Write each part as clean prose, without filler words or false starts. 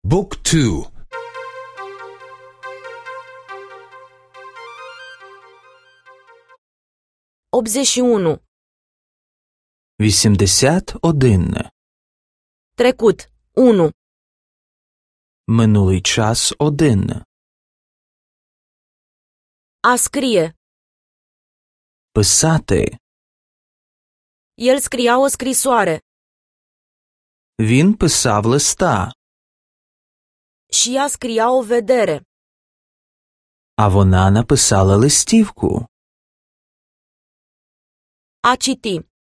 Book 2. 81. 81. Trecut. 1. Минулий час 1. A scrie. Писати. El scria o scrisoare. Він писав листа, Și ea scria o vedere. а вона написала листівку. A citi.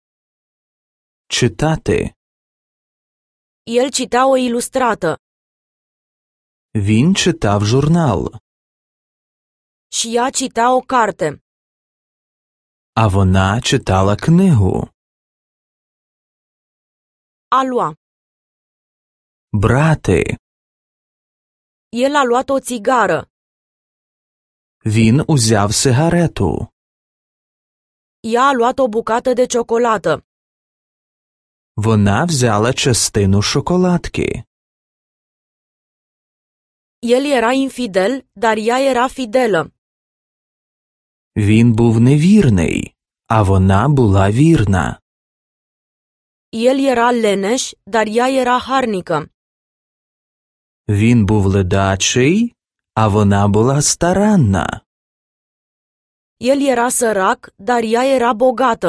Читати. El citea o ilustrată. Він читав журнал, Și ea citea o carte. а вона читала книгу. A lua. Брати. El a luat o țigară. Він узяв сигарету. Ea a luat o bucată de ciocolată. Вона взяла частину шоколадки. El era infidel, dar ea era fidelă. Він був невірний, а вона була вірна. El era leneș, dar ea era harnică. Він був ледачий, а вона була старанна. El era sărac, dar ea era bogată.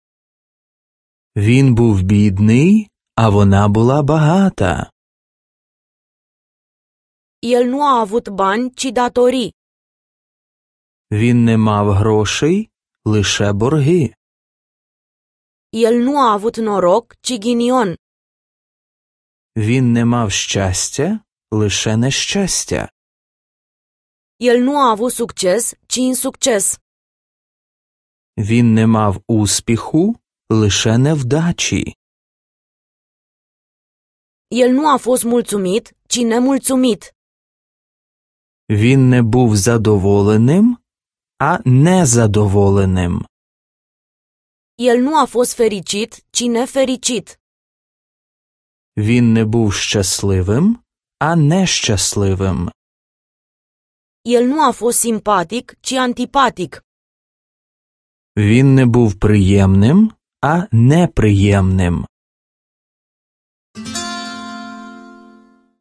Він був бідний, а вона була багата. El nu a avut bani, ci datorii. Він не мав грошей, лише борги. El nu a avut noroc, ci ghinion. Він не мав щастя, лише нещастя. El nu a avut succes, ci insucces. Він не мав успіху, лише невдачі. El nu a fost mulțumit, ci nemulțumit. Він не був задоволеним, а незадоволеним. El nu a fost fericit, ci nefericit. Він не був щасливим, а нещасливим. El nu a fost simpatic, ci antipatic. Він не був приємним, а неприємним.